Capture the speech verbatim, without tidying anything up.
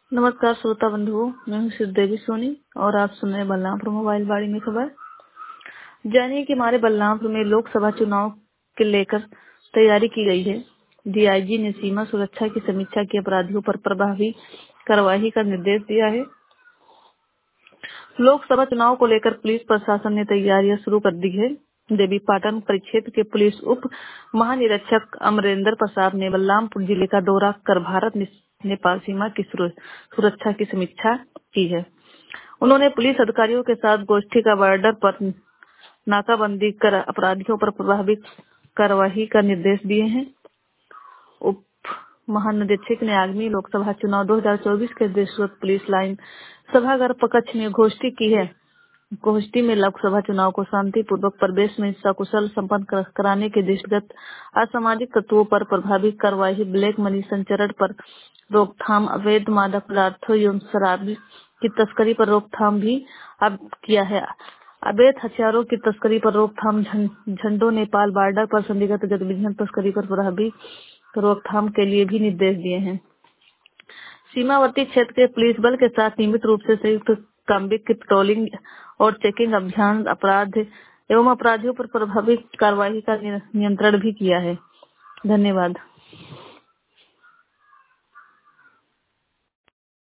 नमस्कार श्रोता बंधुओं, मैं हूँ श्रीदेवी सोनी और आप सुन रहे हैं बलरामपुर मोबाइल बाड़ी में खबर। जानिए कि हमारे बलरामपुर में लोकसभा चुनाव के लेकर तैयारी की गई है। डीआईजी ने सीमा सुरक्षा की समीक्षा की अपराधियों पर प्रभावी कार्रवाई का निर्देश दिया है। लोकसभा चुनाव को लेकर पुलिस प्रशासन ने तैयारियां शुरू कर दी है। देवीपाटन परिक्षेत्र के पुलिस उप महानिरीक्षक अमरेंद्र प्रसाद ने बलरामपुर जिले का दौरा कर भारत नेपाल सीमा की सुरक्षा की समीक्षा की है। उन्होंने पुलिस अधिकारियों के साथ गोष्ठी का बॉर्डर पर नाकाबंदी कर अपराधियों पर प्रभावी कार्रवाई का निर्देश दिए हैं। उप महानिरीक्षक ने आगामी लोकसभा चुनाव दो हज़ार चौबीस के दृष्टिगत पुलिस लाइन सभागार कक्ष में गोष्ठी की है। गोष्ठी में लोकसभा चुनाव को शांतिपूर्वक प्रवेश में सकुशल संपन्न कराने के दृष्टिगत असामाजिक तत्वों पर प्रभावी कार्रवाई, ब्लैक मनी संचरण पर रोकथाम, अवैध मादक पदार्थों एवं शराब की तस्करी पर रोकथाम भी अब किया है। अवैध हथियारों की तस्करी पर रोकथाम, झंडों नेपाल बॉर्डर पर संदिग्ध गतिविधियों तस्करी पर प्रभावी रोकथाम के लिए भी निर्देश दिए हैं। सीमावर्ती क्षेत्र के पुलिस बल के साथ नियमित रूप से संयुक्त काम्बिक की पेट्रोलिंग और चेकिंग अभियान अपराध एवं अपराधियों पर प्रभावी कार्रवाई का नियंत्रण भी किया है। धन्यवाद।